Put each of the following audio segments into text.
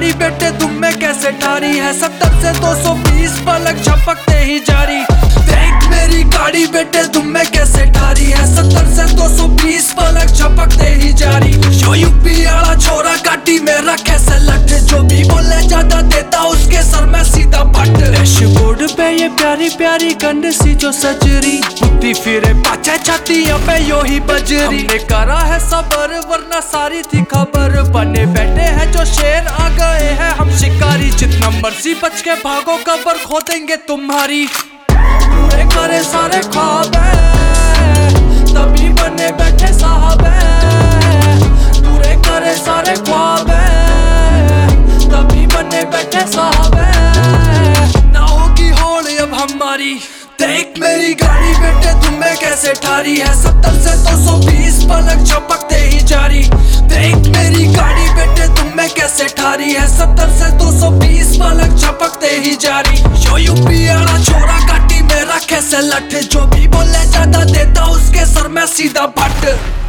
गाड़ी बेटे तुम में कैसे ठारी है, 70 से 220 पलक झपकते ही जारी। देख मेरी गाड़ी बेटे तुम में कैसे ठारी है, 70 से 220 पलक झपकते ही जारी। यो यूपी वाला छोरा गाड़ी में रखे से लट, जो भी बोले ज्यादा देता उसके सर में सीधा पट। डैशबोर्ड पे ये प्यारी प्यारी गंड सी जो सजरी, बुद्धि फिरे पाछे छातियों पे यो ही बजरी। हमने करा है सबर वरना सारी थी खबर, बने बैठे हैं जो शेर आ गए हैं हम शिकारी। जितना मर्जी बच के भागो कबर खो देंगे तुम्हारी। पूरे करे सारे ख्वाब तभी बने बैठे साहब, पूरे करे सारे ख्वाब तभी बने बैठे साहब। ना होगी होड़ अब हमारी। देख मेरी गाड़ी बेटे तुम्हें कैसे ठारी है, 70 से 220 पलक झपकते ही जारी। देख मेरी गाड़ी बेटे तुम्हें कैसे ठारी है, 70 से 220 पलक झपकते ही जारी। यो यूपी वाला छोरा गाड़ी में रखे से लट, जो भी बोले ज्यादा देता उसके सर में सीधा पट।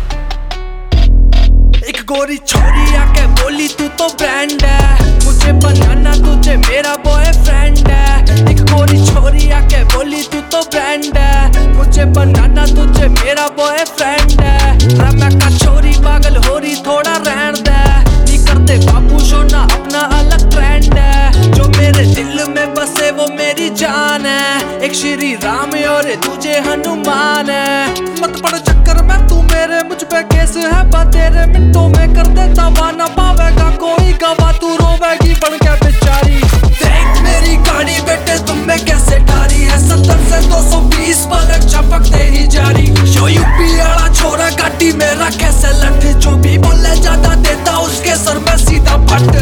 एक गोरी छोरी आके बोली तू तो ब्रांड है, मुझे बनाना तुझे मेरा बॉयफ्रेंड है। एक गोरी छोरी आके बोली तू तो ब्रांड है, मुझे बनाना तुझे मेरा बॉयफ्रेंड है। रम्या का छोरी पागल हो रही थोड़ा रहन दे, नहीं करते बाबू सोना अपना अलग ट्रेंड है। जो मेरे दिल में बसे वो मेरी जान है, एक श्री राम और तुझे हनुमान है। मत पड़ चक्कर में तू मेरे, मुझ पे केस है तेरे मिनटों में कर देता ना पावेगा कोई गवा, तू रोवेगी बन के बेचारी। देख मेरी गाड़ी बेटे तुम में कैसे ठारी है, 70 से 220 पलक झपकते ही जारी। यो यूपी वाला छोरा गाड़ी में रखे से लट, जो भी बोले ज्यादा देता उसके सर में सीधा पट।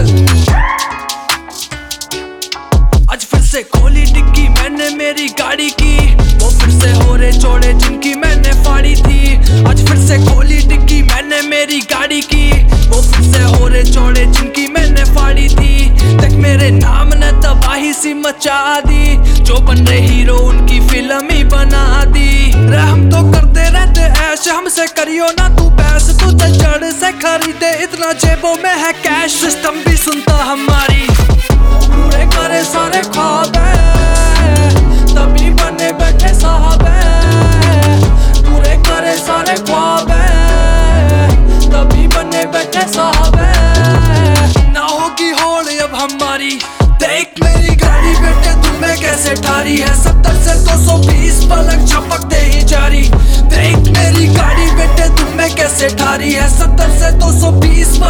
आज फिर से खोली डिक्की मैंने मेरी गाड़ी की, वो फिर से हो रहे चौड़े जिनकी मैंने फाड़ी थी। आज फिर से खोली डिक्की मैंने मेरी गाड़ी की, वो फिर से हो रहे चौड़े जिनकी मैंने फाड़ी थी। देख मेरे नाम ने तबाही सी मचा दी, जो बन रहे हीरो उनकी फिल्म ही बना दी। हम तो करते रहते ऐश, हमसे करियो ना तू बहस, तुझे जड़ से खरीदे इतना जेबों में है कैश, सिस्टम भी सुनता हमारी। पूरे करे सारे ख्वाब तभी बने बैठे साहब, पूरे करे सारे ख्वाब तभी बने बैठे साहब। ना होगी होड़ अब हमारी। देख मेरी गाड़ी बेटे तुम्हें कैसे ठारी है, 70 से 220 पलक झपकते ही जारी। देख मेरी गाड़ी बेटे तुम्हें कैसे ठारी है, 70 से 220